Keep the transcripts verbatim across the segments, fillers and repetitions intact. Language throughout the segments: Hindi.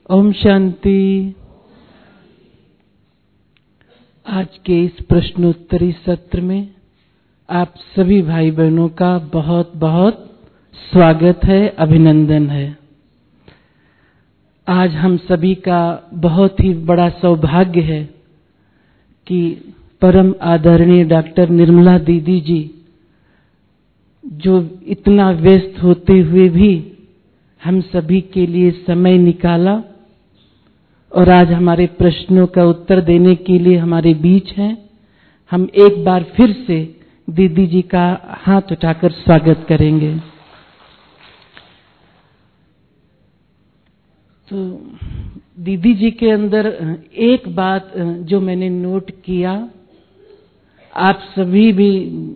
ओम शांति। आज के इस प्रश्नोत्तरी सत्र में आप सभी भाई बहनों का बहुत बहुत स्वागत है, अभिनंदन है। आज हम सभी का बहुत ही बड़ा सौभाग्य है कि परम आदरणीय डॉक्टर निर्मला दीदी जी, जो इतना व्यस्त होते हुए भी हम सभी के लिए समय निकाला और आज हमारे प्रश्नों का उत्तर देने के लिए हमारे बीच हैं। हम एक बार फिर से दीदी जी का हाथ उठाकर स्वागत करेंगे। तो दीदी जी के अंदर एक बात जो मैंने नोट किया, आप सभी भी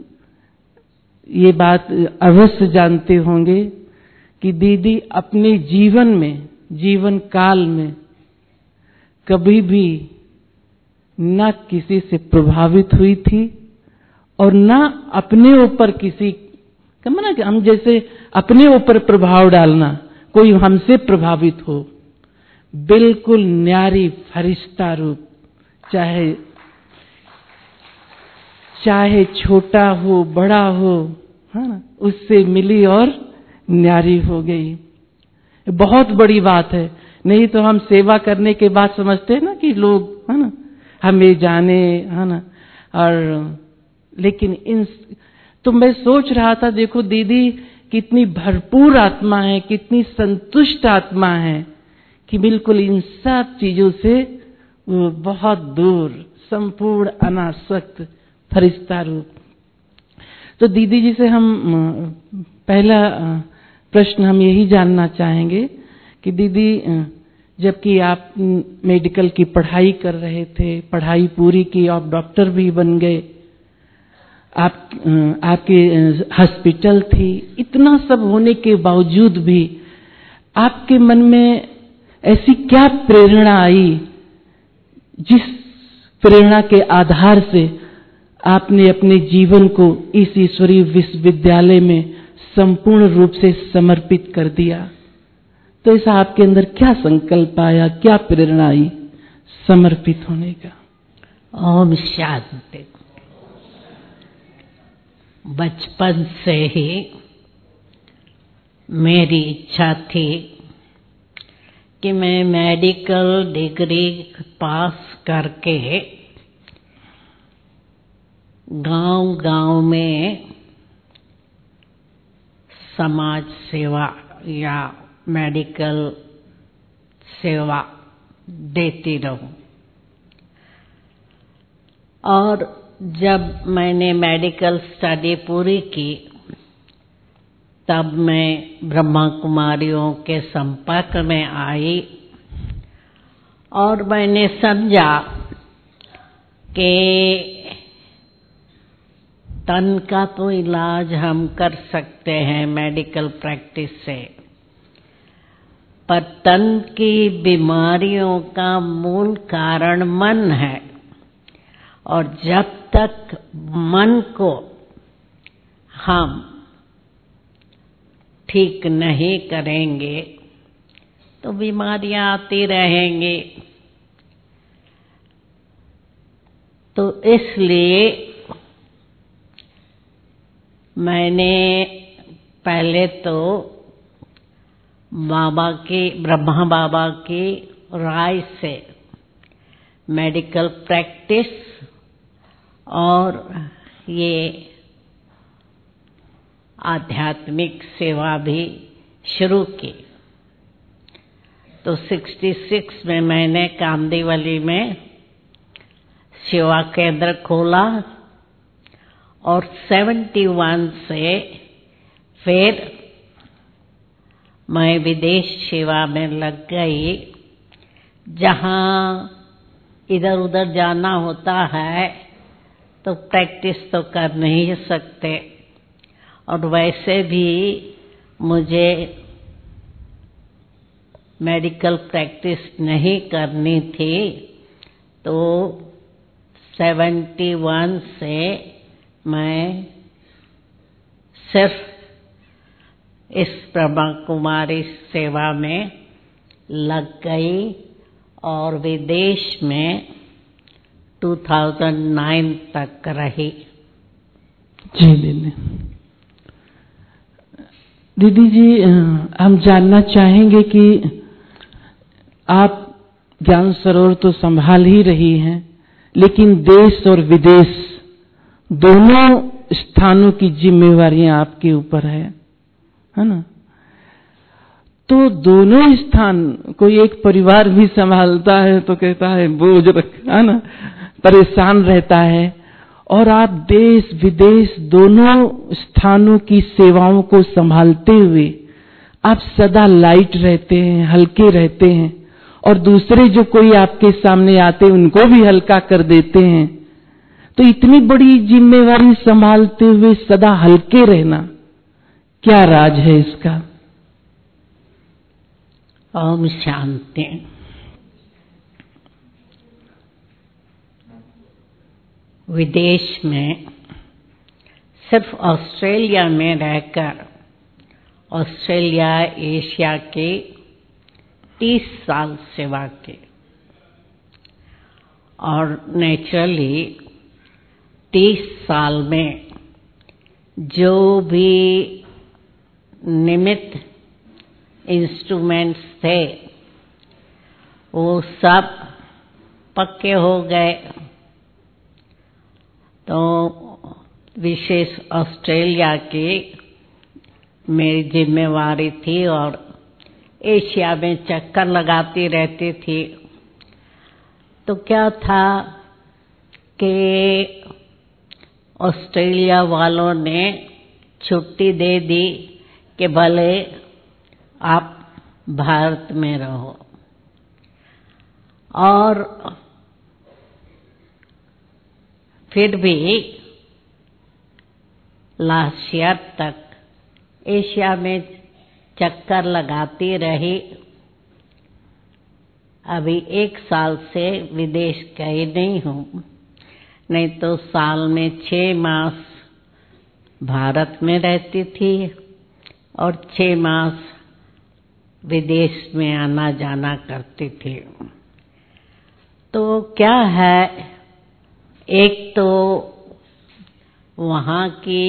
ये बात अवश्य जानते होंगे कि दीदी अपने जीवन में, जीवन काल में कभी भी न किसी से प्रभावित हुई थी और न अपने ऊपर किसी का, माना कि हम जैसे अपने ऊपर प्रभाव डालना, कोई हमसे प्रभावित हो, बिल्कुल न्यारी फरिश्ता रूप, चाहे चाहे छोटा हो बड़ा हो, है ना, उससे मिली और न्यारी हो गई। बहुत बड़ी बात है। नहीं तो हम सेवा करने के बाद समझते हैं ना कि लोग, है ना, हमें जाने, है ना, और लेकिन इन तो मैं सोच रहा था, देखो दीदी कितनी भरपूर आत्मा है, कितनी संतुष्ट आत्मा है कि बिल्कुल इन सब चीजों से वो बहुत दूर, संपूर्ण अनासक्त फरिश्ता रूप। तो दीदी जी से हम पहला प्रश्न हम यही जानना चाहेंगे कि दीदी, जबकि आप मेडिकल की पढ़ाई कर रहे थे, पढ़ाई पूरी की, आप डॉक्टर भी बन गए, आप आपके हॉस्पिटल थी, इतना सब होने के बावजूद भी आपके मन में ऐसी क्या प्रेरणा आई जिस प्रेरणा के आधार से आपने अपने जीवन को इस ईश्वरीय विश्वविद्यालय में संपूर्ण रूप से समर्पित कर दिया? तो ऐसा आपके अंदर क्या संकल्प आया, क्या प्रेरणा आई समर्पित होने का? ओम शांति। बचपन से ही मेरी इच्छा थी कि मैं मेडिकल डिग्री पास करके गांव-गांव में समाज सेवा या मेडिकल सेवा देती रहूं। और जब मैंने मेडिकल स्टडी पूरी की, तब मैं ब्रह्मा कुमारियों के संपर्क में आई और मैंने समझा कि तन का तो इलाज हम कर सकते हैं मेडिकल प्रैक्टिस से, पर तन की बीमारियों का मूल कारण मन है, और जब तक मन को हम ठीक नहीं करेंगे तो बीमारियां आती रहेंगी। तो इसलिए मैंने पहले तो बाबा की, ब्रह्मा बाबा की राय से मेडिकल प्रैक्टिस और ये आध्यात्मिक सेवा भी शुरू की। तो छियासठ में मैंने कामदेवली में सेवा केंद्र खोला और इकहत्तर से फिर मैं विदेश सेवा में लग गई, जहाँ इधर उधर जाना होता है तो प्रैक्टिस तो कर नहीं सकते, और वैसे भी मुझे मेडिकल प्रैक्टिस नहीं करनी थी। तो इकहत्तर से मैं सिर्फ इस ब्रह्मा कुमारी सेवा में लग गई और विदेश में दो हज़ार नौ तक रही। जी दीदी। दीदी जी, हम जानना चाहेंगे कि आप ज्ञान सरोवर तो संभाल ही रही हैं, लेकिन देश और विदेश दोनों स्थानों की जिम्मेवारियां आपके ऊपर है, है ना? तो दोनों स्थान कोई एक परिवार भी संभालता है तो कहता है बोझ रख, है ना, परेशान रहता है, और आप देश विदेश दोनों स्थानों की सेवाओं को संभालते हुए आप सदा लाइट रहते हैं, हल्के रहते हैं, और दूसरे जो कोई आपके सामने आते हैं उनको भी हल्का कर देते हैं। तो इतनी बड़ी जिम्मेवारी संभालते हुए सदा हल्के रहना, क्या राज है इसका? ओम शांति। विदेश में सिर्फ ऑस्ट्रेलिया में रहकर ऑस्ट्रेलिया एशिया के तीस साल सेवा की, और नेचुरली तीस साल में जो भी निमित्त इंस्ट्रूमेंट्स थे वो सब पक्के हो गए। तो विशेष ऑस्ट्रेलिया की मेरी जिम्मेवारी थी और एशिया में चक्कर लगाती रहती थी। तो क्या था कि ऑस्ट्रेलिया वालों ने छुट्टी दे दी कि भले आप भारत में रहो, और फिर भी लास्ट ईयर तक एशिया में चक्कर लगाती रही। अभी एक साल से विदेश गई नहीं हूँ, नहीं तो साल में छह मास भारत में रहती थी और छह मास विदेश में आना जाना करती थी। तो क्या है, एक तो वहाँ की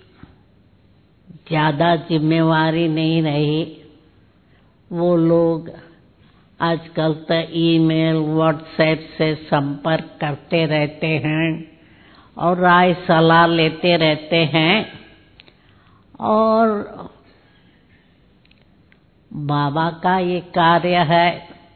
ज़्यादा जिम्मेवारी नहीं रही। वो लोग आजकल तो ईमेल व्हाट्सएप से संपर्क करते रहते हैं और राय सलाह लेते रहते हैं, और बाबा का ये कार्य है,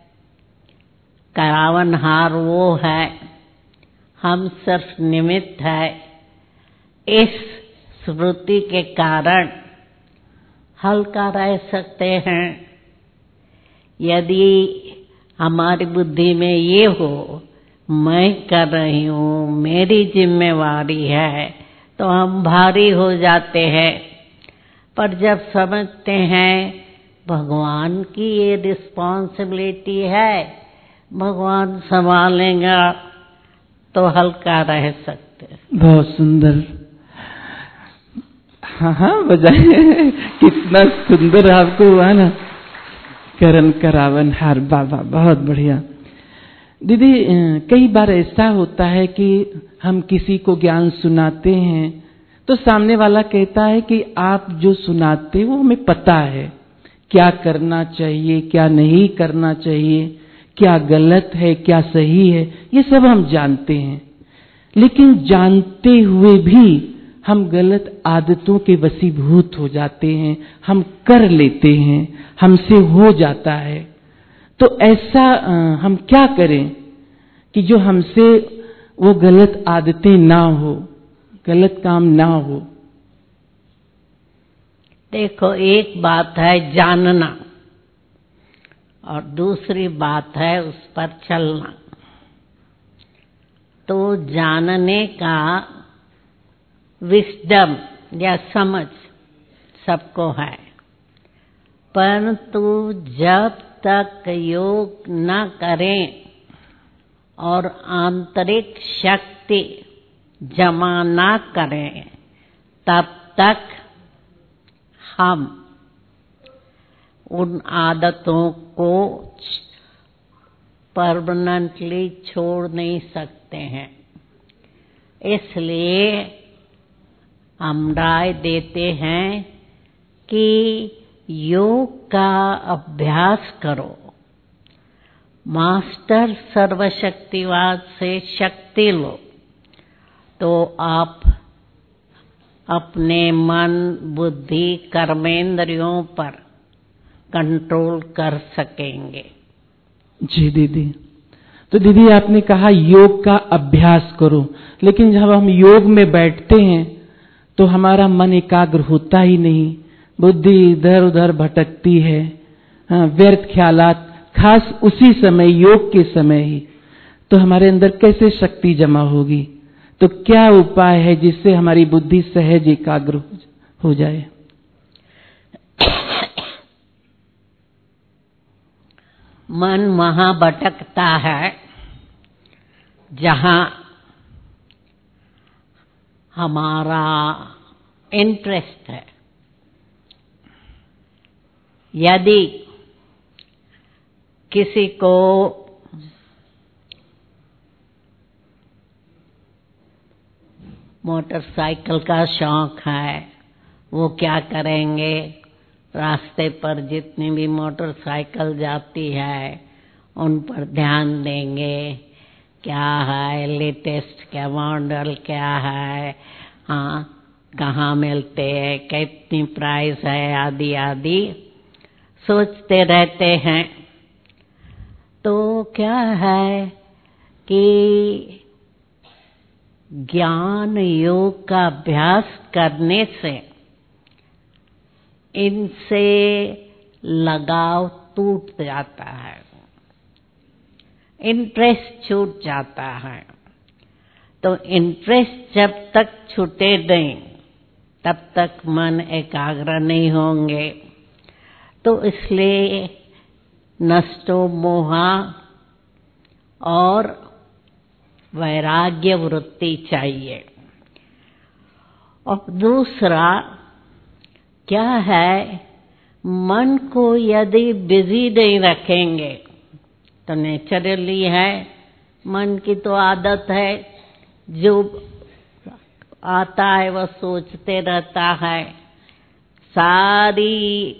करावनहार वो है, हम सिर्फ निमित्त है। इस स्मृति के कारण हल्का रह सकते हैं। यदि हमारी बुद्धि में ये हो मैं कर रही हूँ, मेरी जिम्मेवारी है, तो हम भारी हो जाते हैं। पर जब समझते हैं भगवान की ये रिस्पॉन्सिबिलिटी है, भगवान संभालेगा, तो हल्का रह सकते। बहुत सुंदर। हाँ हाँ बजाए, कितना सुंदर आपको हुआ ना, करण करावन हार बाबा, बहुत बढ़िया। दीदी, कई बार ऐसा होता है कि हम किसी को ज्ञान सुनाते हैं तो सामने वाला कहता है कि आप जो सुनाते वो हमें पता है, क्या करना चाहिए क्या नहीं करना चाहिए, क्या गलत है क्या सही है, ये सब हम जानते हैं। लेकिन जानते हुए भी हम गलत आदतों के वशीभूत हो जाते हैं, हम कर लेते हैं, हमसे हो जाता है। तो ऐसा हम क्या करें कि जो हमसे वो गलत आदतें ना हो, गलत काम ना हो? देखो, एक बात है जानना और दूसरी बात है उस पर चलना। तो जानने का विस्डम या समझ सबको है, परंतु जब तक योग न करें और आंतरिक शक्ति जमा न करें, तब तक हम उन आदतों को परमानेंटली छोड़ नहीं सकते हैं। इसलिए हम राय देते हैं कि योग का अभ्यास करो। मास्टर सर्वशक्तिवाद से शक्ति लो तो आप अपने मन, बुद्धि, कर्मेंद्रियों पर कंट्रोल कर सकेंगे। जी दीदी, तो दीदी आपने कहा योग का अभ्यास करो, लेकिन जब हम योग में बैठते हैं तो हमारा मन एकाग्र होता ही नहीं, बुद्धि इधर उधर भटकती है, हाँ, व्यर्थ ख्यालात, खास उसी समय, योग के समय ही। तो हमारे अंदर कैसे शक्ति जमा होगी? तो क्या उपाय है जिससे हमारी बुद्धि सहज एकाग्र हो जाए? मन वहां भटकता है जहां हमारा इंटरेस्ट है। यदि किसी को मोटरसाइकिल का शौक है, वो क्या करेंगे, रास्ते पर जितनी भी मोटरसाइकिल जाती है उन पर ध्यान देंगे, क्या है लेटेस्ट, क्या मॉडल क्या है, हाँ कहाँ मिलते हैं, कितनी प्राइस है, आदि आदि सोचते रहते हैं। तो क्या है कि ज्ञान योग का अभ्यास करने से इनसे लगाव टूट जाता है, इंटरेस्ट छूट जाता है। तो इंटरेस्ट जब तक छूटे नहीं तब तक मन एकाग्र नहीं होंगे। तो इसलिए नष्टो मोहा और वैराग्य वृत्ति चाहिए। और दूसरा क्या है, मन को यदि बिजी नहीं रखेंगे तो नेचुरली है, मन की तो आदत है, जो आता है वह सोचते रहता है। सारी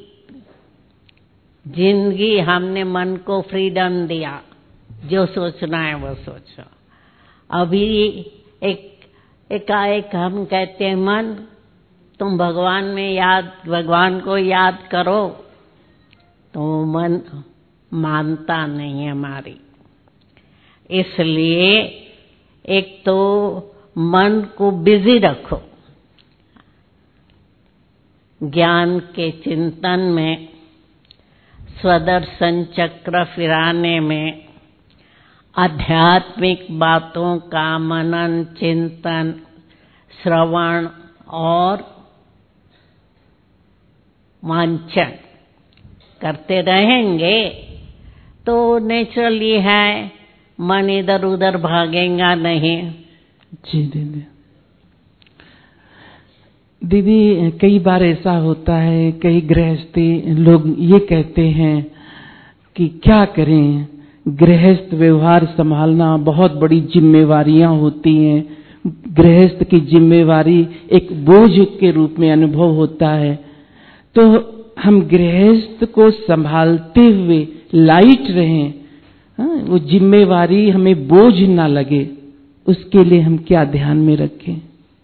जिंदगी हमने मन को फ्रीडम दिया, जो सोचना है वो सोचो। अभी एक एकाएक हम कहते हैं मन तुम भगवान में याद भगवान को याद करो, तो मन मानता नहीं है हमारी। इसलिए एक तो मन को बिजी रखो ज्ञान के चिंतन में, स्वदर्शन चक्र फिराने में, आध्यात्मिक बातों का मनन, चिंतन, श्रवण और वांचन करते रहेंगे तो नेचुरली है मन इधर उधर भागेगा नहीं। जी दीदी, दीदी कई बार ऐसा होता है, कई गृहस्थी लोग ये कहते हैं कि क्या करें, गृहस्थ व्यवहार संभालना बहुत बड़ी जिम्मेवारियां होती हैं, गृहस्थ की जिम्मेवारी एक बोझ के रूप में अनुभव होता है। तो हम गृहस्थ को संभालते हुए लाइट रहें, हाँ, वो जिम्मेवारी हमें बोझ ना लगे, उसके लिए हम क्या ध्यान में रखें?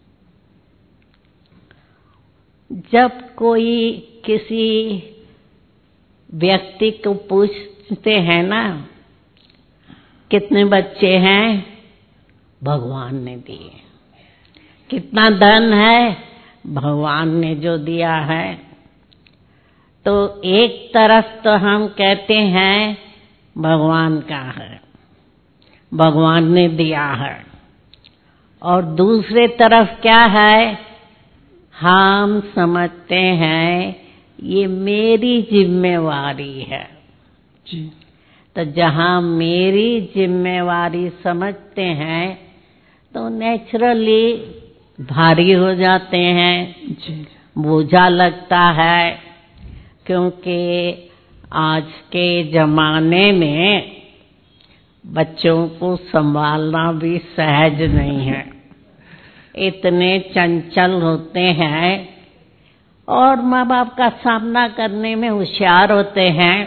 जब कोई किसी व्यक्ति को पूछते हैं ना, कितने बच्चे हैं, भगवान ने दिए, कितना धन है, भगवान ने जो दिया है, तो एक तरफ तो हम कहते हैं भगवान का है, भगवान ने दिया है, और दूसरे तरफ क्या है, हम समझते हैं ये मेरी जिम्मेवारी है। जी। तो जहां मेरी जिम्मेवारी समझते हैं तो नेचुरली भारी हो जाते हैं, जी। बोझा लगता है, क्योंकि आज के जमाने में बच्चों को संभालना भी सहज नहीं है। इतने चंचल होते हैं और माँ बाप का सामना करने में होशियार होते हैं,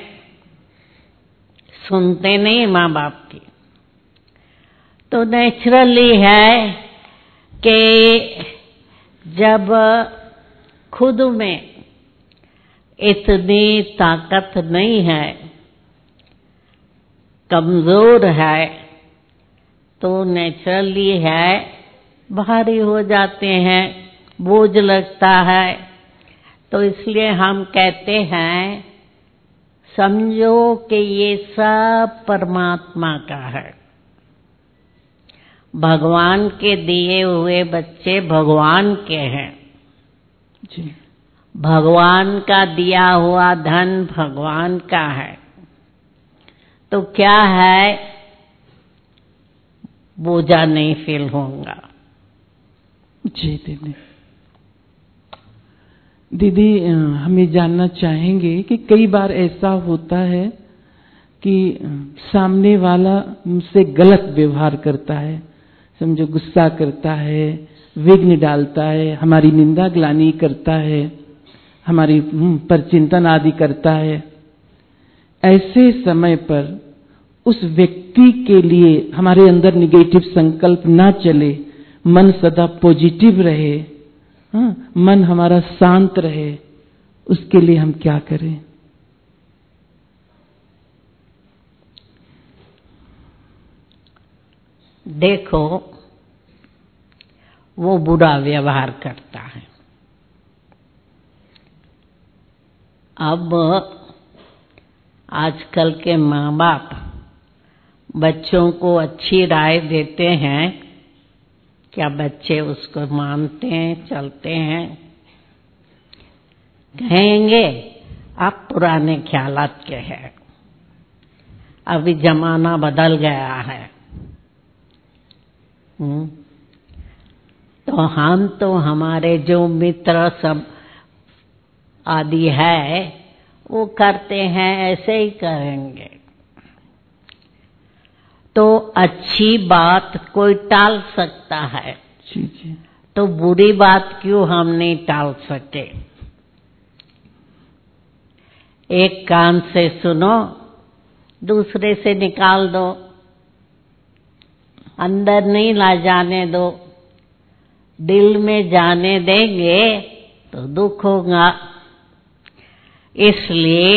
सुनते नहीं माँ बाप की। तो नेचुरली है कि जब खुद में इतनी ताकत नहीं है, कमजोर है, तो नेचुरली है भारी हो जाते हैं, बोझ लगता है। तो इसलिए हम कहते हैं समझो कि ये सब परमात्मा का है। भगवान के दिए हुए बच्चे भगवान के हैं जी। भगवान का दिया हुआ धन भगवान का है। तो क्या है, बोझा नहीं फील होगा। जी दीदी। दीदी हम ये जानना चाहेंगे कि कई बार ऐसा होता है कि सामने वाला मुझसे गलत व्यवहार करता है, समझो गुस्सा करता है, विघ्न डालता है, हमारी निंदा ग्लानि करता है, हमारी पर चिंतन आदि करता है। ऐसे समय पर उस व्यक्ति के लिए हमारे अंदर निगेटिव संकल्प ना चले, मन सदा पॉजिटिव रहे, हाँ, मन हमारा शांत रहे, उसके लिए हम क्या करें? देखो, वो बुरा व्यवहार करता है। अब आजकल के माँ बाप बच्चों को अच्छी राय देते हैं, क्या बच्चे उसको मानते हैं, चलते हैं? कहेंगे आप पुराने ख्यालात के हैं, अभी जमाना बदल गया है। हुँ? तो हम तो हमारे जो मित्र सब आदि है वो करते हैं, ऐसे ही करेंगे। तो अच्छी बात कोई टाल सकता है, जी जी। तो बुरी बात क्यों हम नहीं टाल सके? एक कान से सुनो, दूसरे से निकाल दो, अंदर नहीं ला जाने दो। दिल में जाने देंगे तो दुख होगा। इसलिए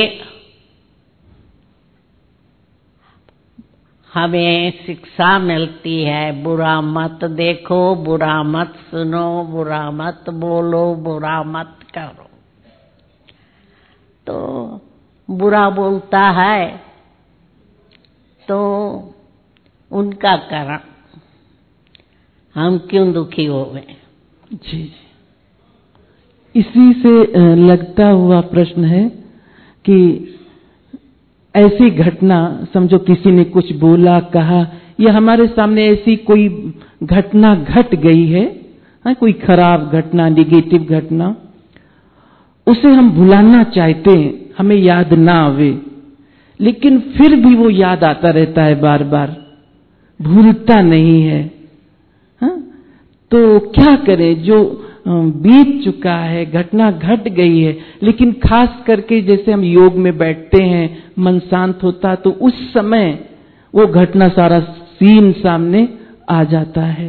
हमें शिक्षा मिलती है, बुरा मत देखो, बुरा मत सुनो, बुरा मत बोलो, बुरा मत करो। तो बुरा बोलता है तो उनका कर्म, हम क्यों दुखी हो गए? जी। इसी से लगता हुआ प्रश्न है कि ऐसी घटना, समझो किसी ने कुछ बोला, कहा, या हमारे सामने ऐसी कोई घटना घट गई है, हाँ, कोई खराब घटना, निगेटिव घटना, उसे हम भुलाना चाहते हैं, हमें याद ना आवे, लेकिन फिर भी वो याद आता रहता है, बार बार भूलता नहीं है। हाँ? तो क्या करें? जो बीत चुका है, घटना घट गई है, लेकिन खास करके जैसे हम योग में बैठते हैं, मन शांत होता, तो उस समय वो घटना सारा सीन सामने आ जाता है।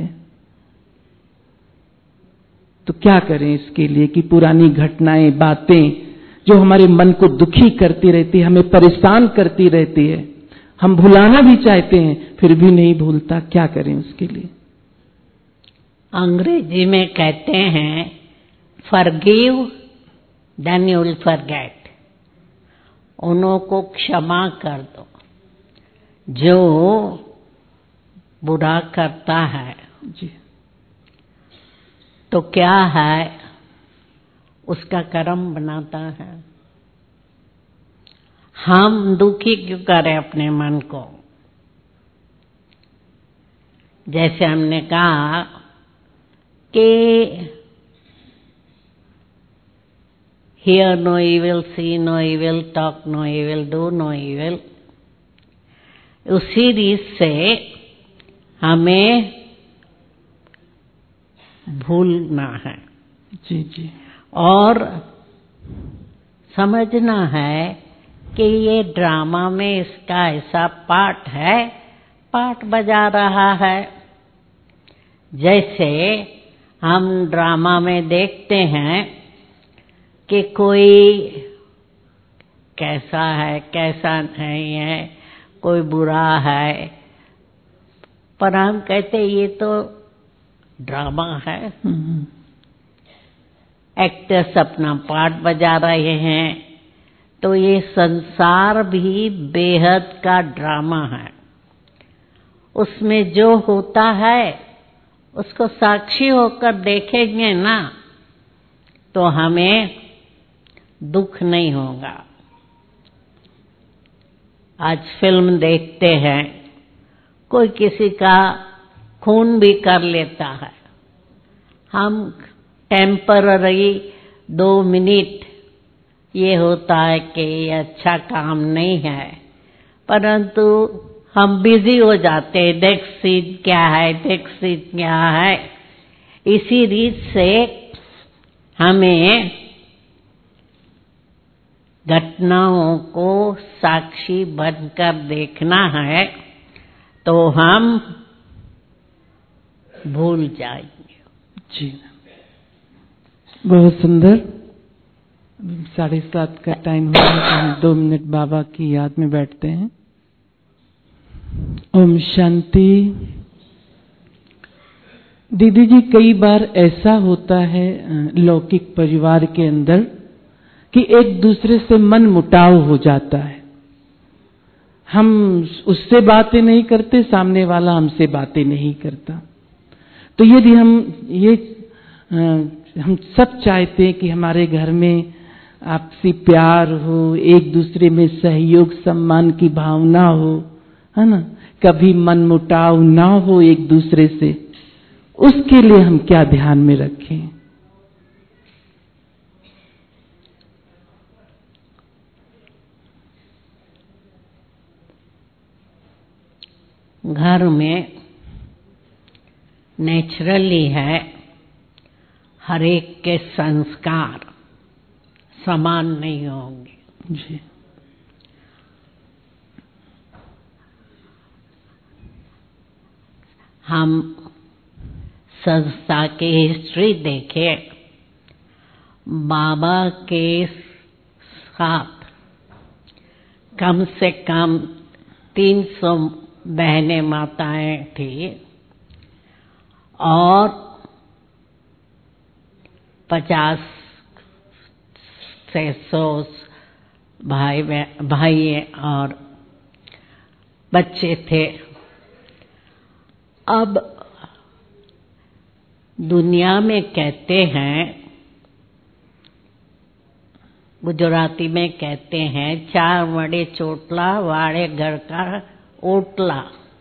तो क्या करें इसके लिए कि पुरानी घटनाएं, बातें जो हमारे मन को दुखी करती रहती है, हमें परेशान करती रहती है, हम भुलाना भी चाहते हैं फिर भी नहीं भूलता, क्या करें उसके लिए? अंग्रेजी में कहते हैं forgive then you will forget. उन्हों को क्षमा कर दो जो बुरा करता है। जी। तो क्या है, उसका कर्म बनाता है। हम दुखी क्यों करें अपने मन को? जैसे हमने कहा कि hear no evil, see no evil, talk no evil, do no evil। उसी रीत से हमें भूलना है जी जी, और समझना है कि ये ड्रामा में इसका ऐसा पार्ट है, पार्ट बजा रहा है। जैसे हम ड्रामा में देखते हैं कि कोई कैसा है कैसा नहीं है, कोई बुरा है, पर हम कहते ये तो ड्रामा है। एक्टर्स अपना पार्ट बजा रहे हैं। तो ये संसार भी बेहद का ड्रामा है। उसमें जो होता है उसको साक्षी होकर देखेंगे ना, तो हमें दुख नहीं होगा। आज फिल्म देखते हैं, कोई किसी का खून भी कर लेता है, हम टेम्पररी दो मिनट ये होता है कि ये अच्छा काम नहीं है, परंतु हम बिजी हो जाते हैं, नेक्स्ट सीन क्या है, नेक्स्ट सीन क्या है। इसी रीत से हमें घटनाओं को साक्षी बनकर देखना है, तो हम भूल जाएंगे। जी, बहुत सुंदर। साढ़े सात का टाइम हो गया, तो हम दो मिनट बाबा की याद में बैठते हैं। ओम शांति। दीदी जी, कई बार ऐसा होता है लौकिक परिवार के अंदर कि एक दूसरे से मन मुटाव हो जाता है। हम उससे बातें नहीं करते, सामने वाला हमसे बातें नहीं करता। तो यदि हम ये आ, हम सब चाहते हैं कि हमारे घर में आपसी प्यार हो, एक दूसरे में सहयोग सम्मान की भावना हो, है ना, कभी मन मुटाव ना हो एक दूसरे से, उसके लिए हम क्या ध्यान में रखें? घर में नेचुरली है, हर एक के संस्कार समान नहीं होंगे। जी, हम संस्था की हिस्ट्री देखें, बाबा के साथ कम से कम तीन सौ बहनें माताएं थी और पचास से सौ भाई भाई और बच्चे थे। अब दुनिया में कहते हैं, गुजराती में कहते हैं, चार मड़े चोटला वाड़े घर का ओटला,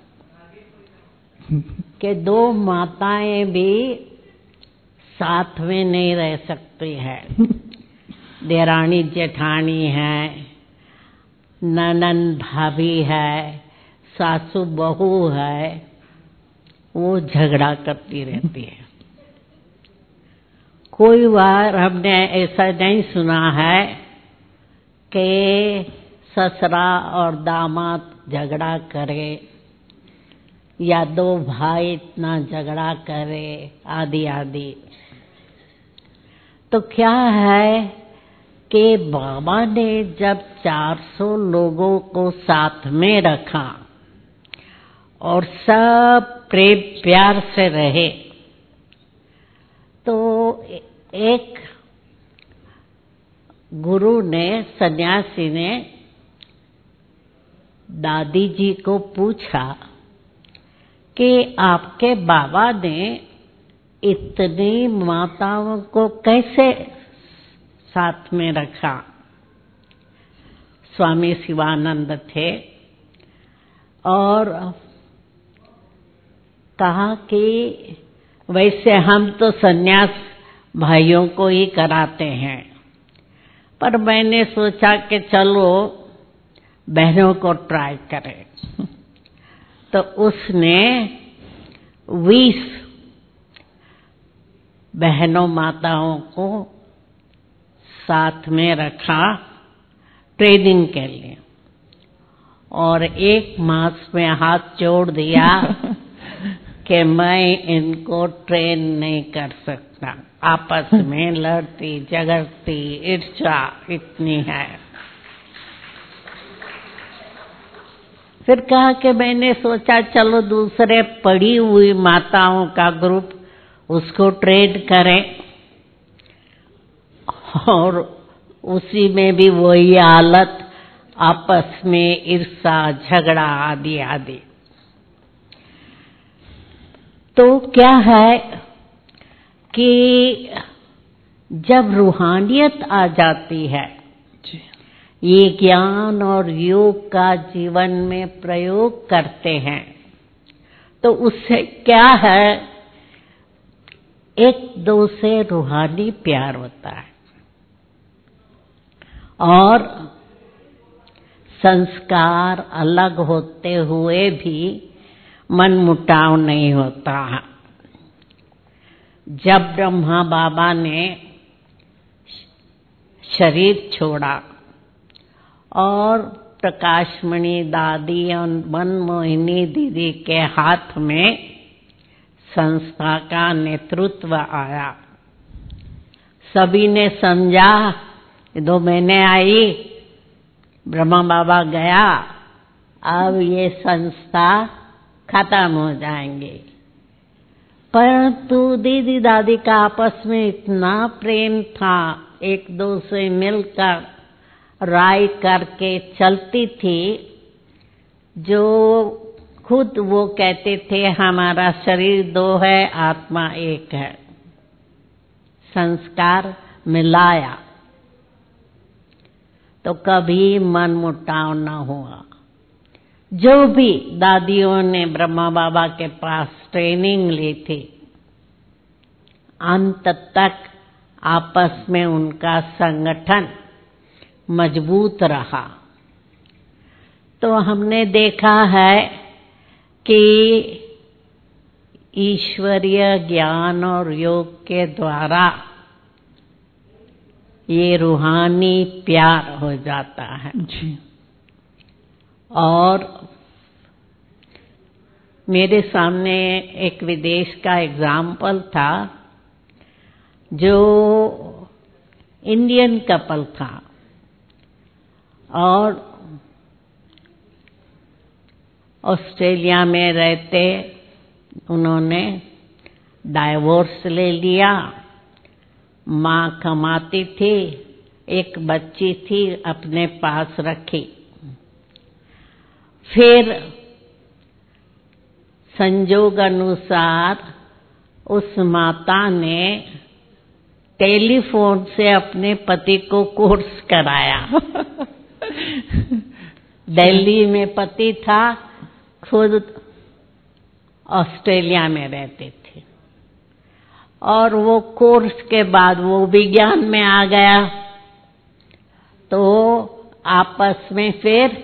के दो माताएं भी साथ में नहीं रह सकती है। देरानी जेठानी है, ननन भाभी है, सासू बहू है, वो झगड़ा करती रहती है। कोई बार हमने ऐसा नहीं सुना है कि ससुरा और दामाद झगड़ा करे या दो भाई इतना झगड़ा करे आदि आदि। तो क्या है कि बाबा ने जब चार सौ लोगों को साथ में रखा और सब प्रेम प्यार से रहे, तो एक गुरु ने, सन्यासी ने दादी जी को पूछा कि आपके बाबा ने इतनी माताओं को कैसे साथ में रखा? स्वामी शिवानंद थे और कहा कि वैसे हम तो सन्यास भाइयों को ही कराते हैं, पर मैंने सोचा कि चलो बहनों को ट्राई करें। तो उसने बीस बहनों माताओं को साथ में रखा ट्रेनिंग के लिए, और एक मास में हाथ जोड़ दिया कि मैं इनको ट्रेन नहीं कर सकता, आपस में लड़ती झगड़ती ईर्ष्या इतनी है। फिर कहा कि मैंने सोचा चलो दूसरे पढ़ी हुई माताओं का ग्रुप, उसको ट्रेन करें, और उसी में भी वही हालत, आपस में ईर्ष्या झगड़ा आदि आदि। तो क्या है कि जब रूहानियत आ जाती है, ये ज्ञान और योग का जीवन में प्रयोग करते हैं, तो उससे क्या है, एक दो से रूहानी प्यार होता है और संस्कार अलग होते हुए भी मनमुटाव नहीं होता। जब ब्रह्मा बाबा ने शरीर छोड़ा और प्रकाशमणि दादी और मनमोहिनी दीदी के हाथ में संस्था का नेतृत्व आया, सभी ने समझा दो महीने आई, ब्रह्मा बाबा गया, अब ये संस्था खत्म हो जाएंगे। परंतु दीदी दादी का आपस में इतना प्रेम था, एक दो से मिलकर राय करके चलती थी, जो खुद वो कहते थे हमारा शरीर दो है, आत्मा एक है। संस्कार मिलाया तो कभी मन मुटाव न हुआ। जो भी दादियों ने ब्रह्मा बाबा के पास ट्रेनिंग ली थी, अंत तक आपस में उनका संगठन मजबूत रहा। तो हमने देखा है कि ईश्वरीय ज्ञान और योग के द्वारा ये रूहानी प्यार हो जाता है जी। और मेरे सामने एक विदेश का एग्जाम्पल था, जो इंडियन कपल था और ऑस्ट्रेलिया में रहते, उन्होंने डाइवोर्स ले लिया, माँ कमाती थी, एक बच्ची थी अपने पास रखी। फिर संजोग अनुसार उस माता ने टेलीफोन से अपने पति को कोर्स कराया। दिल्ली में पति था, खुद ऑस्ट्रेलिया में रहते थे, और वो कोर्स के बाद वो विज्ञान में आ गया, तो आपस में फिर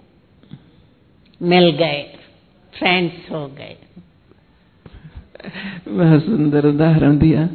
मिल गए, फ्रेंड्स हो गए। बहुत सुंदर उदाहरण दिया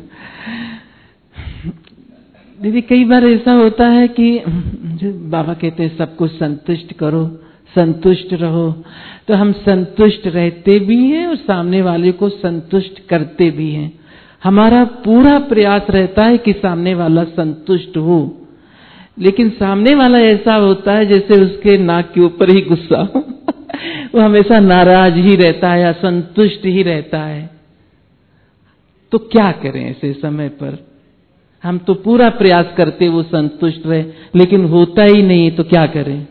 दीदी। कई बार ऐसा होता है कि बाबा कहते हैं सबको संतुष्ट करो, संतुष्ट रहो, तो हम संतुष्ट रहते भी हैं और सामने वाले को संतुष्ट करते भी हैं। हमारा पूरा प्रयास रहता है कि सामने वाला संतुष्ट हो, लेकिन सामने वाला ऐसा होता है जैसे उसके नाक के ऊपर ही गुस्सा हो। वो हमेशा नाराज ही रहता है, असंतुष्ट ही रहता है। तो क्या करें ऐसे समय पर? हम तो पूरा प्रयास करते वो संतुष्ट रहे, लेकिन होता ही नहीं, तो क्या करें?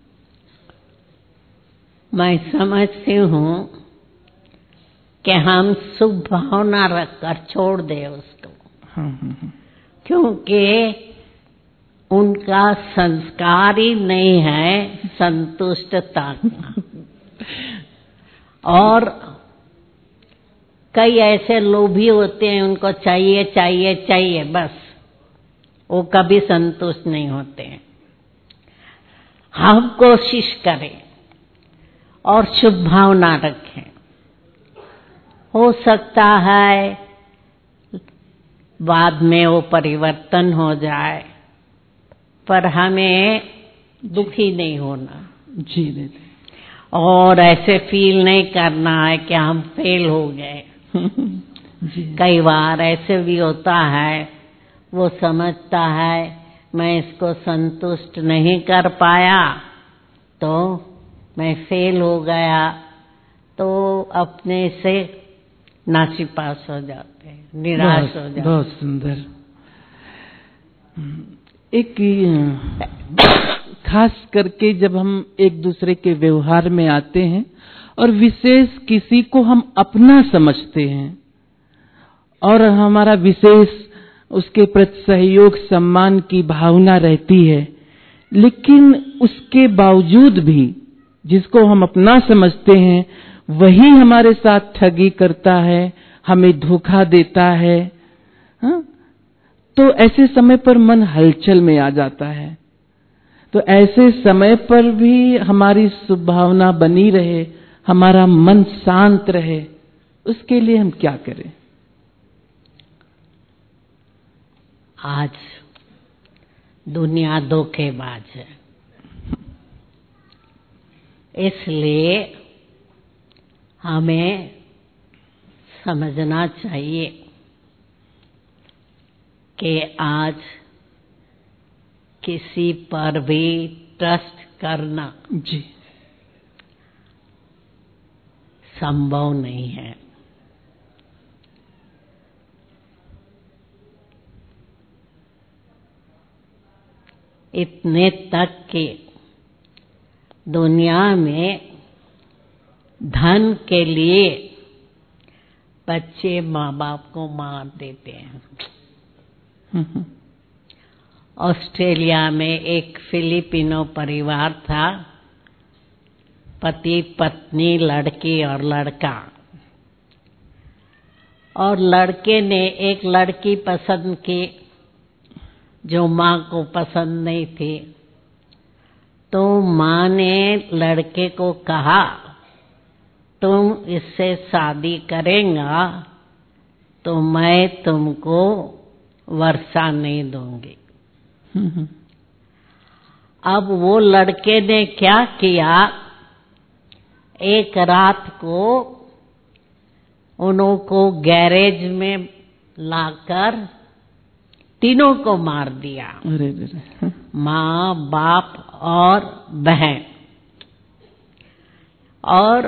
मैं समझती हूँ कि हम शुभ भावना रखकर छोड़ दे उसको, क्योंकि उनका संस्कार ही नहीं है संतुष्टता का। और कई ऐसे लोभी होते हैं, उनको चाहिए चाहिए चाहिए, बस वो कभी संतुष्ट नहीं होते हैं। हम कोशिश करें और शुभ भावना रखें। हो सकता है बाद में वो परिवर्तन हो जाए, पर हमें दुखी नहीं होना जी दीदी। और ऐसे फील नहीं करना है कि हम फेल हो गए। जी। कई बार ऐसे भी होता है, वो समझता है मैं इसको संतुष्ट नहीं कर पाया तो मैं फेल हो गया, तो अपने से नासीपास हो जाते हैं, निराश हो जाते हैं। बहुत सुंदर। एक खास करके जब हम एक दूसरे के व्यवहार में आते हैं और विशेष किसी को हम अपना समझते हैं और हमारा विशेष उसके प्रति सहयोग सम्मान की भावना रहती है, लेकिन उसके बावजूद भी जिसको हम अपना समझते हैं वही हमारे साथ ठगी करता है, हमें धोखा देता है, हा? तो ऐसे समय पर मन हलचल में आ जाता है। तो ऐसे समय पर भी हमारी शुभ भावना बनी रहे, हमारा मन शांत रहे, उसके लिए हम क्या करें? आज दुनिया धोखेबाज है, इसलिए हमें समझना चाहिए कि आज किसी पर भी ट्रस्ट करना जी संभव नहीं है। इतने तक कि दुनिया में धन के लिए बच्चे माँ बाप को मार देते हैं। ऑस्ट्रेलिया में एक फिलिपिनो परिवार था, पति पत्नी, लड़की और लड़का, और लड़के ने एक लड़की पसंद की जो माँ को पसंद नहीं थी, तो माँ ने लड़के को कहा तुम इससे शादी करेगा तो मैं तुमको वर्षा नहीं दूंगी। अब वो लड़के ने क्या किया, एक रात को उनको गैरेज में लाकर तीनों को मार दिया, माँ बाप और बहन। और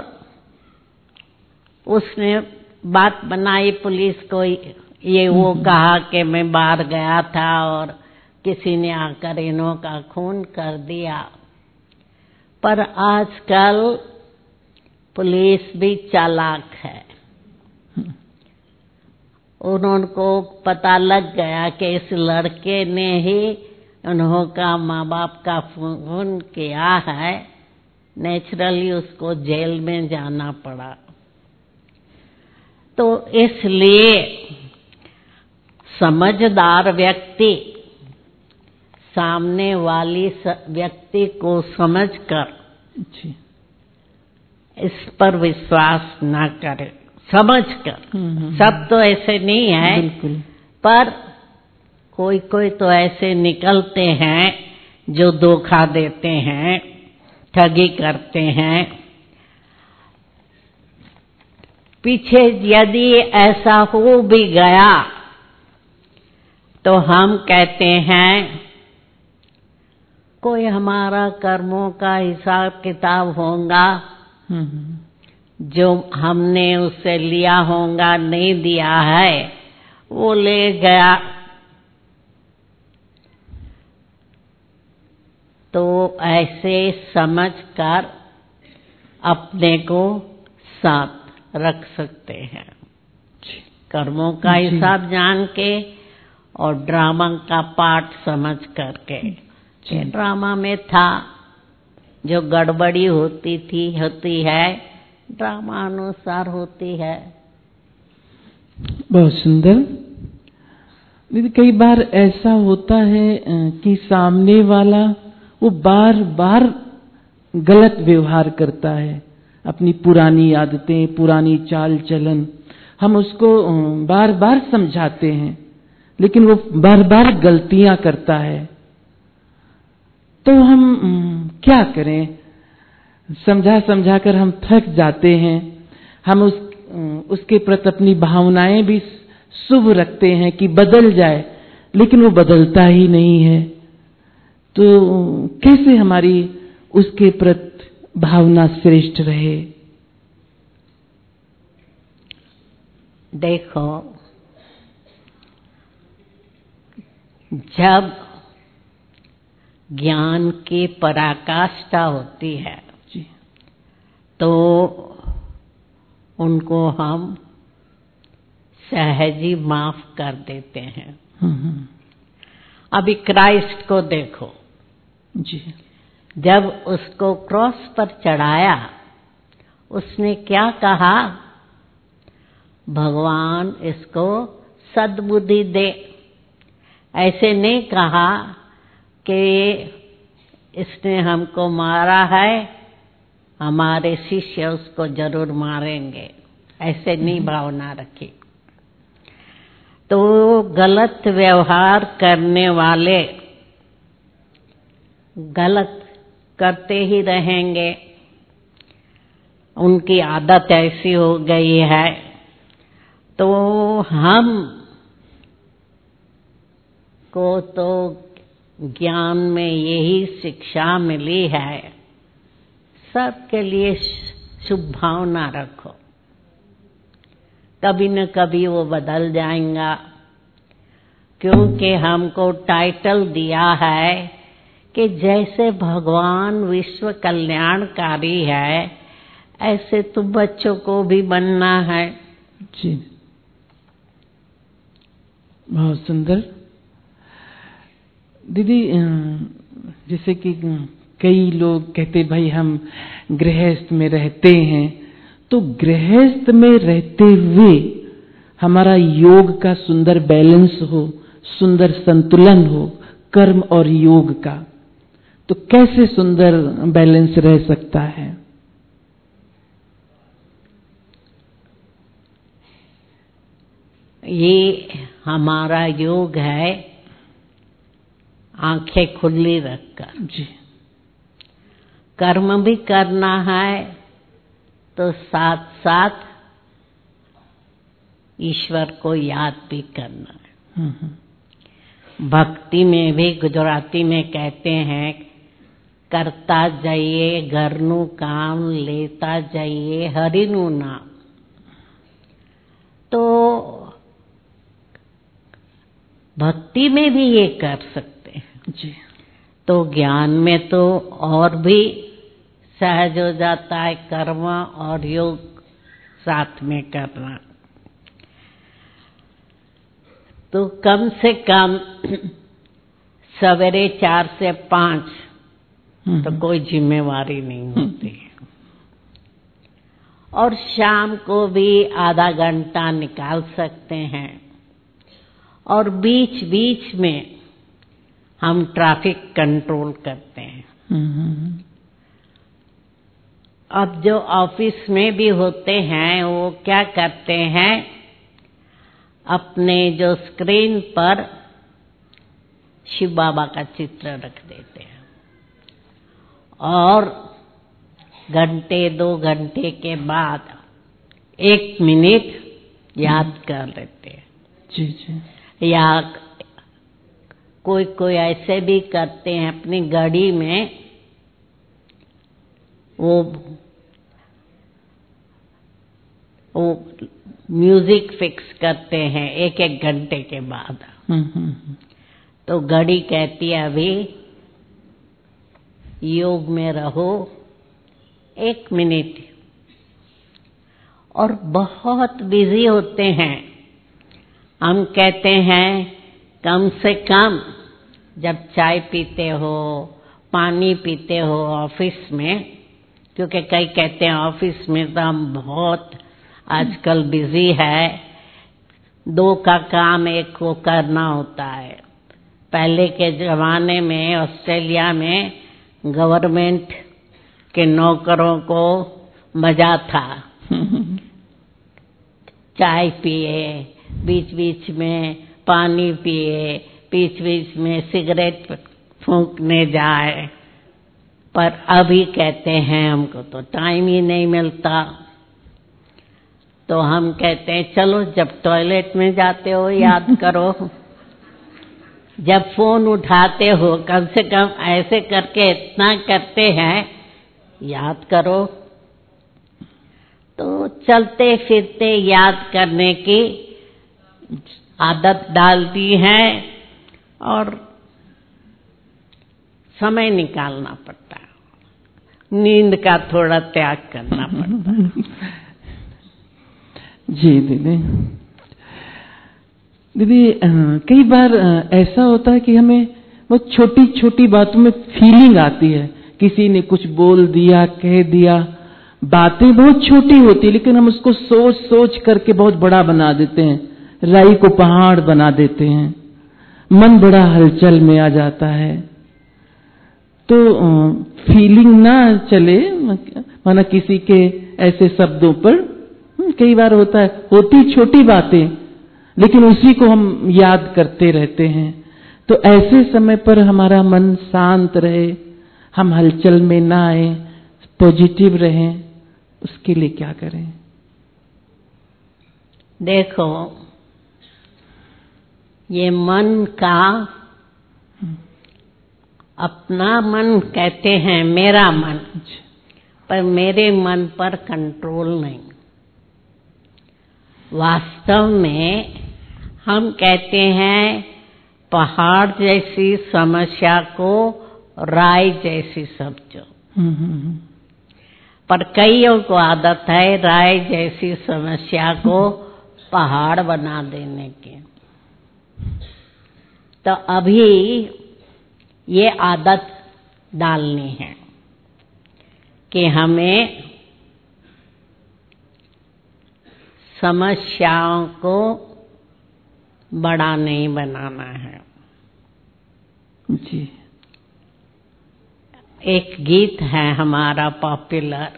उसने बात बनाई पुलिस को, ये वो कहा कि मैं बाहर गया था और किसी ने आकर इन्हों का खून कर दिया। पर आजकल पुलिस भी चालाक है, उनको पता लग गया कि इस लड़के ने ही उन्हों का माँ बाप का खून किया है, नेचुरली उसको जेल में जाना पड़ा। तो इसलिए समझदार व्यक्ति सामने वाली व्यक्ति को समझकर इस पर विश्वास ना करे, समझकर। सब तो ऐसे नहीं है, पर कोई कोई तो ऐसे निकलते हैं जो धोखा देते हैं, ठगी करते हैं। पीछे यदि ऐसा हो भी गया तो हम कहते हैं कोई हमारा कर्मों का हिसाब किताब होगा, जो हमने उससे लिया होगा, नहीं दिया है, वो ले गया। तो ऐसे समझकर अपने को साथ रख सकते हैं, कर्मों का हिसाब जान के और ड्रामा का पार्ट समझ करके। ड्रामा में था, जो गड़बड़ी होती थी होती है, ड्रामा अनुसार होती है। बहुत सुंदर दीदी कई बार ऐसा होता है कि सामने वाला वो बार बार गलत व्यवहार करता है, अपनी पुरानी आदतें, पुरानी चाल चलन, हम उसको बार बार समझाते हैं लेकिन वो बार बार गलतियां करता है, तो हम क्या करें? समझा समझा कर हम थक जाते हैं, हम उस उसके प्रति अपनी भावनाएं भी शुभ रखते हैं कि बदल जाए, लेकिन वो बदलता ही नहीं है। तो कैसे हमारी उसके प्रति भावना श्रेष्ठ रहे? देखो, जब ज्ञान की पराकाष्ठा होती है जी। तो उनको हम सहज ही माफ कर देते हैं। अभी क्राइस्ट को देखो जी, जब उसको क्रॉस पर चढ़ाया, उसने क्या कहा? भगवान इसको सद्बुद्धि दे। ऐसे नहीं कहा कि इसने हमको मारा है, हमारे शिष्य उसको जरूर मारेंगे, ऐसे नहीं भावना रखी। तो गलत व्यवहार करने वाले गलत करते ही रहेंगे, उनकी आदत ऐसी हो गई है। तो हम को तो ज्ञान में यही शिक्षा मिली है, सबके लिए शुभ भावना रखो, कभी न कभी वो बदल जाएगा। क्योंकि हमको टाइटल दिया है कि जैसे भगवान विश्व कल्याणकारी है, ऐसे तो बच्चों को भी बनना है। जी, बहुत सुंदर। दीदी जैसे कि कई लोग कहते भाई हम गृहस्थ में रहते हैं, तो गृहस्थ में रहते हुए हमारा योग का सुंदर बैलेंस हो, सुंदर संतुलन हो कर्म और योग का, तो कैसे सुंदर बैलेंस रह सकता है? ये हमारा योग है आंखें खुली रखकर। जी। कर्म भी करना है तो साथ साथ ईश्वर को याद भी करना है। भक्ति में भी गुजराती में कहते हैं, करता जाइए घरनु काम, लेता जाइए हरिनु नाम। तो भक्ति में भी ये कर सकते हैं। जी। तो ज्ञान में तो और भी सहज हो जाता है, कर्म और योग साथ में करना। तो कम से कम सवेरे चार से पांच तो कोई जिम्मेवारी नहीं होती, और शाम को भी आधा घंटा निकाल सकते हैं। और बीच बीच में हम ट्रैफिक कंट्रोल करते हैं। अब जो ऑफिस में भी होते हैं वो क्या करते हैं, अपने जो स्क्रीन पर शिव बाबा का चित्र रख देते हैं और घंटे दो घंटे के बाद एक मिनट याद कर लेते हैं। जी जी। या कोई कोई ऐसे भी करते हैं, अपनी घड़ी में वो वो म्यूजिक फिक्स करते हैं एक एक घंटे के बाद। तो घड़ी कहती है अभी योग में रहो एक मिनट। और बहुत बिजी होते हैं, हम कहते हैं कम से कम जब चाय पीते हो, पानी पीते हो ऑफिस में, क्योंकि कई कहते हैं ऑफिस में तो हम बहुत आजकल बिजी है, दो का काम एक को करना होता है। पहले के जमाने में ऑस्ट्रेलिया में गवर्नमेंट के नौकरों को मजा था। चाय पिए, बीच बीच में पानी पिए, बीच बीच में सिगरेट फूंकने जाए, पर अभी कहते हैं हमको तो टाइम ही नहीं मिलता। तो हम कहते हैं चलो जब टॉयलेट में जाते हो याद करो, जब फोन उठाते हो कम से कम ऐसे करके इतना करते हैं याद करो। तो चलते फिरते याद करने की आदत डाल दी है और समय निकालना पड़ता है, नींद का थोड़ा त्याग करना पड़ता है। जी दीदी, दीदी कई बार ऐसा होता है कि हमें बहुत छोटी छोटी बातों में फीलिंग आती है। किसी ने कुछ बोल दिया, कह दिया, बातें बहुत छोटी होती है लेकिन हम उसको सोच सोच करके बहुत बड़ा बना देते हैं, राई को पहाड़ बना देते हैं, मन बड़ा हलचल में आ जाता है। तो फीलिंग ना चले, माना किसी के ऐसे शब्दों पर कई बार होता है, होती छोटी बातें लेकिन उसी को हम याद करते रहते हैं। तो ऐसे समय पर हमारा मन शांत रहे, हम हलचल में ना आए, पॉजिटिव रहें, उसके लिए क्या करें? देखो, ये मन का अपना मन कहते हैं, मेरा मन, पर मेरे मन पर कंट्रोल नहीं। वास्तव में हम कहते हैं पहाड़ जैसी समस्या को राई जैसी समझो, पर कईयों को आदत है राय जैसी समस्या को पहाड़ बना देने की। तो अभी ये आदत डालनी है कि हमें समस्याओं को बड़ा नहीं बनाना है। जी, एक गीत है हमारा पॉपुलर,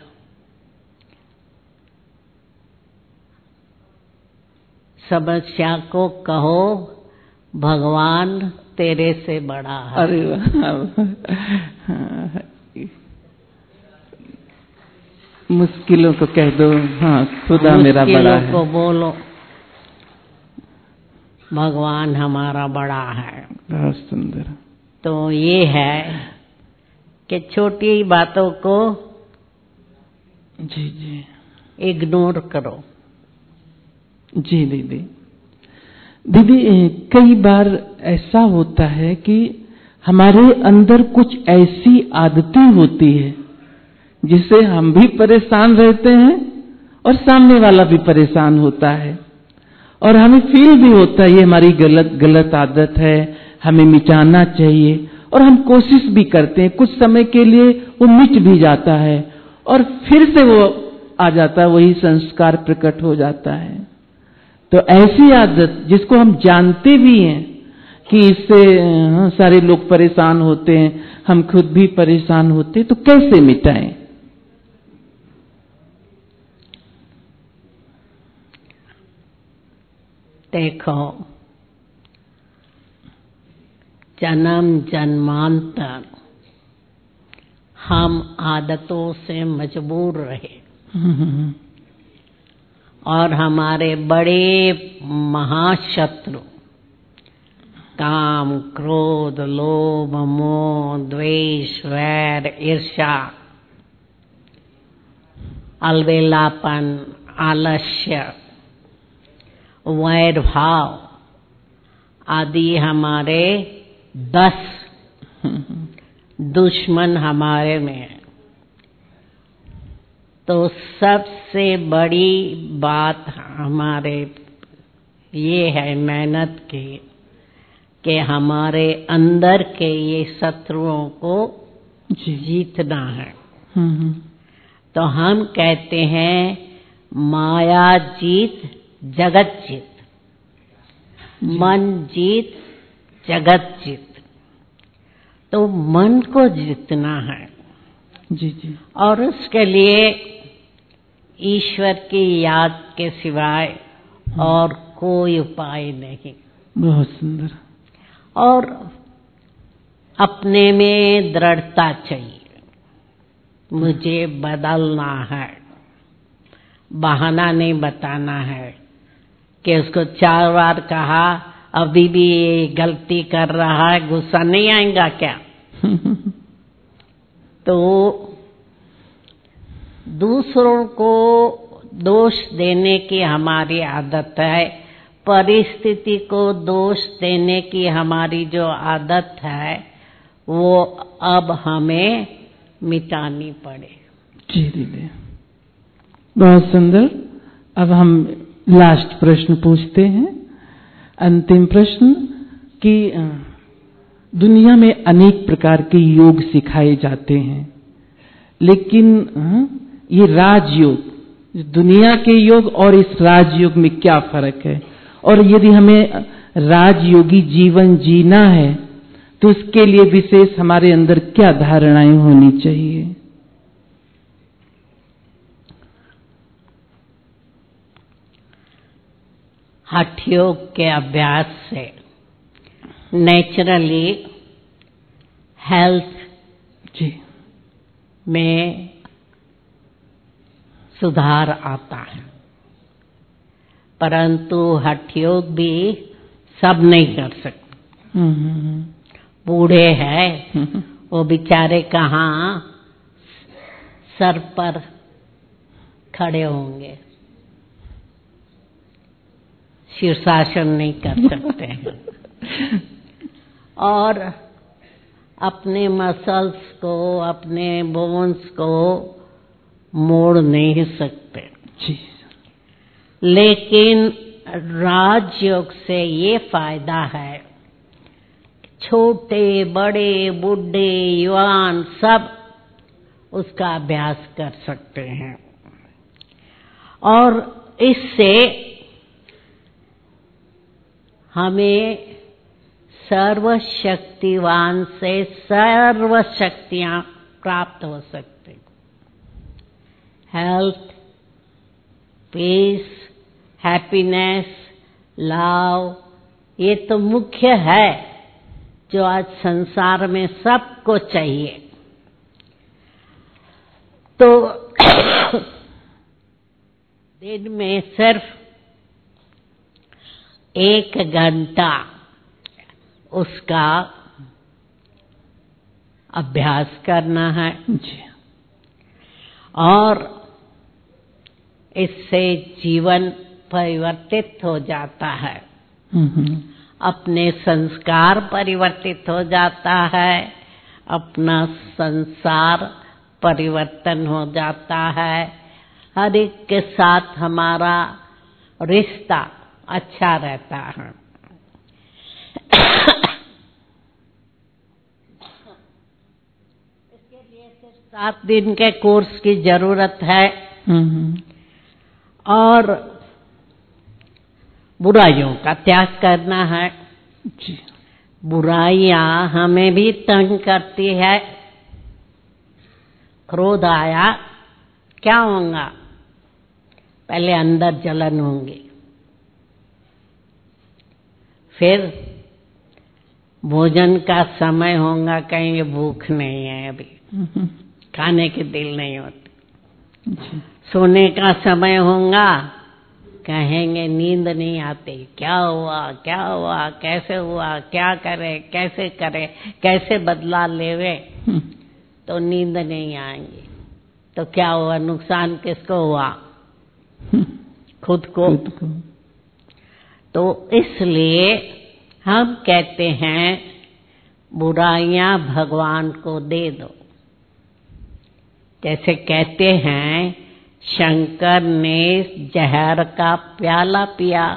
समस्या को कहो भगवान तेरे से बड़ा है। अरे वाह, मुश्किलों को कह दो हाँ खुदा मेरा बड़ा है। मुश्किलों को बोलो भगवान हमारा बड़ा है। बहुत सुंदर। तो ये है कि छोटी बातों को जी जी इग्नोर करो। जी दीदी, दीदी कई बार ऐसा होता है कि हमारे अंदर कुछ ऐसी आदतें होती है जिससे हम भी परेशान रहते हैं और सामने वाला भी परेशान होता है, और हमें फील भी होता है ये हमारी गलत गलत आदत है, हमें मिटाना चाहिए, और हम कोशिश भी करते हैं। कुछ समय के लिए वो मिट भी जाता है और फिर से वो आ जाता है, वही संस्कार प्रकट हो जाता है। तो ऐसी आदत जिसको हम जानते भी हैं कि इससे सारे लोग परेशान होते हैं, हम खुद भी परेशान होते हैं, तो कैसे मिटाएं? देखो, जन्म जन्मांतर हम आदतों से मजबूर रहे और हमारे बड़े महाशत्रु काम, क्रोध, लोभ, मोह, द्वेष, वैर, ईर्ष्या, अलबेलापन, आलस्य, वैर भाव आदि हमारे दस दुश्मन हमारे में है। तो सबसे बड़ी बात हमारे ये है मेहनत की कि हमारे अंदर के ये शत्रुओं को जीतना है। तो हम कहते हैं माया जीत जगत जीत। मन जीत जगत जीत। तो मन को जीतना है जी जी। और उसके लिए ईश्वर की याद के सिवाय और कोई उपाय नहीं। बहुत सुंदर। और अपने में दृढ़ता चाहिए, मुझे बदलना है, बहाना नहीं बताना है कि उसको चार बार कहा अभी भी ये गलती कर रहा है, गुस्सा नहीं आएगा क्या? तो दूसरों को दोष देने की हमारी आदत है, परिस्थिति को दोष देने की हमारी जो आदत है वो अब हमें मिटानी पड़े। जी दीदी, बहुत सुंदर। अब हम लास्ट प्रश्न पूछते हैं, अंतिम प्रश्न कि दुनिया में अनेक प्रकार के योग सिखाए जाते हैं, लेकिन ये राजयोग, दुनिया के योग और इस राजयोग में क्या फर्क है? और यदि हमें राजयोगी जीवन जीना है तो उसके लिए विशेष हमारे अंदर क्या धारणाएं होनी चाहिए? हठ योग के अभ्यास से नेचुरली हेल्थ जी में सुधार आता है, परंतु हठ योग भी सब नहीं कर सकते। बूढ़े हैं वो बेचारे कहाँ सर पर खड़े होंगे, शीर्षासन नहीं कर सकते हैं और अपने मसल्स को, अपने बोन्स को मोड़ नहीं सकते। जी। लेकिन राजयोग से ये फायदा है, छोटे बड़े बूढ़े युवान सब उसका अभ्यास कर सकते हैं और इससे हमें सर्वशक्तिवान से सर्व शक्तियां प्राप्त हो सकती। हेल्थ, पीस, हैप्पीनेस, लव, ये तो मुख्य है जो आज संसार में सबको चाहिए। तो दिन में सिर्फ एक घंटा उसका अभ्यास करना है जी। और इससे जीवन परिवर्तित हो जाता है, अपने संस्कार परिवर्तित हो जाता है, अपना संसार परिवर्तन हो जाता है, हर एक के साथ हमारा रिश्ता अच्छा रहता है। इसके लिए सिर्फ सात दिन के कोर्स की जरूरत है और बुराइयों का त्याग करना है। जी। बुराइयां हमें भी तंग करती है। क्रोध आया क्या होगा? पहले अंदर जलन होंगी, फिर भोजन का समय होगा, कहेंगे भूख नहीं है, अभी खाने के दिल नहीं होती। सोने का समय होगा, कहेंगे नींद नहीं आती, क्या हुआ क्या हुआ, कैसे हुआ, क्या करे कैसे करे, कैसे बदला लेवे, तो नींद नहीं आएंगी। तो क्या हुआ? नुकसान किसको हुआ? खुद को। खुद को। तो इसलिए हम कहते हैं बुराइयां भगवान को दे दो। जैसे कहते हैं शंकर ने जहर का प्याला पिया,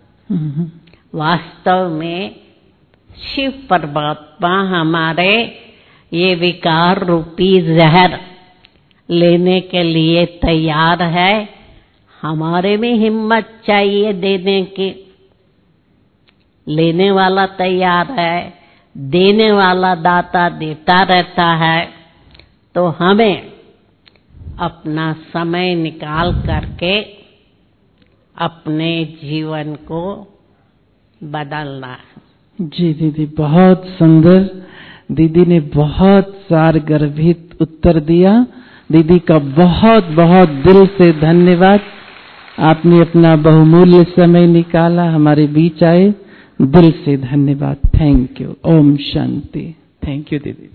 वास्तव में शिव परमात्मा हमारे ये विकार रूपी जहर लेने के लिए तैयार है। हमारे में हिम्मत चाहिए देने की। लेने वाला तैयार है, देने वाला दाता देता रहता है। तो हमें अपना समय निकाल करके अपने जीवन को बदलना है। जी दीदी, बहुत सुंदर। दीदी ने बहुत सार गर्भित उत्तर दिया। दीदी का बहुत बहुत दिल से धन्यवाद। आपने अपना बहुमूल्य समय निकाला, हमारे बीच आए, दिल से धन्यवाद। Thank you. Om Shanti. Thank you दीदी।